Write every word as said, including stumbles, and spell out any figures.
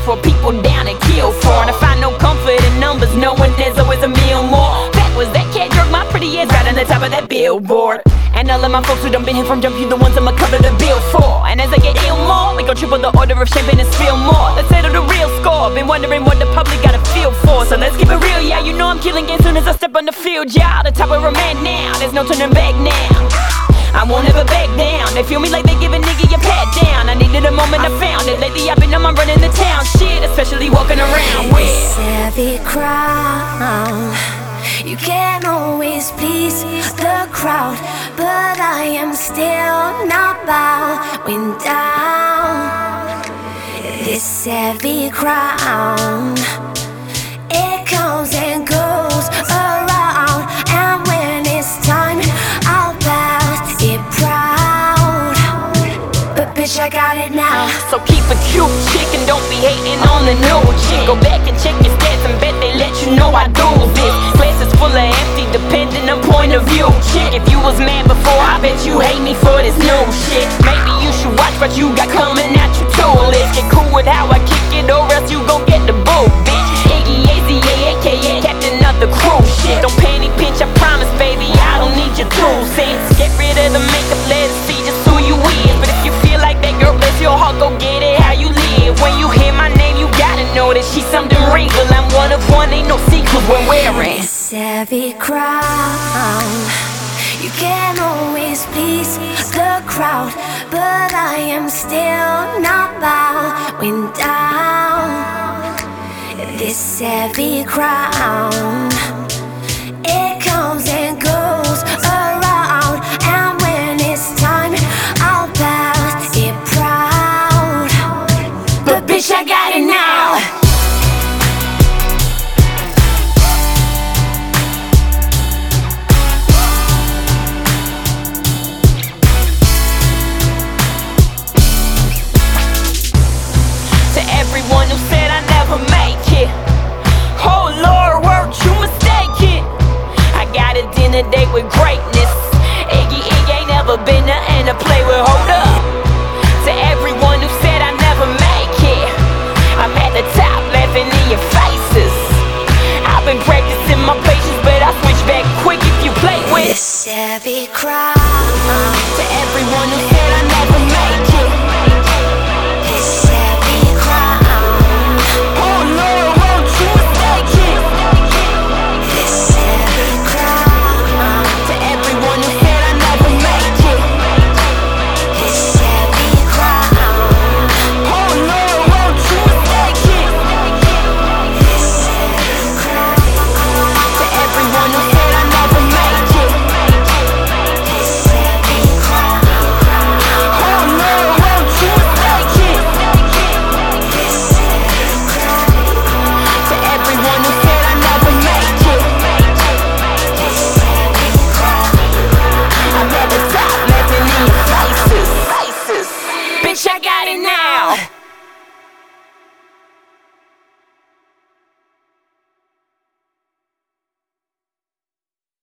for, people down and kill for. And I find no comfort in numbers, knowing there's always a meal more. That was that cat jerk my pretty ass right on the top of that billboard. And all of my folks who done been here from jump, you the ones I'ma cover the bill for. And as I get ill more, we gon' triple the order of champagne and spill more. Let's settle the real score, been wondering what the public gotta feel for. So let's keep it real, yeah, you know I'm killing as soon as I step on the field, yeah. The top of a man now, there's no turning back now. I won't ever back down. They feel me like they give a nigga your pat down. I needed a moment, I found it. Lately I've been on my running the town shit, especially walking around with heavy crown. You can't always please the crowd, but I am still not bowing down. This heavy crown, it comes and goes around, and when it's time, I'll bow it proud. But bitch, I got it now. So keep a cute chick and don't be hating on the new chick. Go back and check your stats and bet they let you know I do this. Glass is full of empty, depending on point of view, chick. If you was mad before, I bet you hate me for this new shit. Maybe you should watch what you got coming at you too. Let's get cool with how I kick it, or else you gon' get the boot, bitch. Iggy A Z A, aka Captain of the Crew, shit. Don't penny pinch, I promise, baby, I don't need your two cents. Get rid of the makeup, let us see just who you is. But if you feel like that girl, bless your heart, go get it how you live. When you hear my name, you gotta know that she's something regal. I'm one of one, ain't no secret when wearing this heavy crown. You can't always please the crowd, but I am still not bowing down. This heavy crown.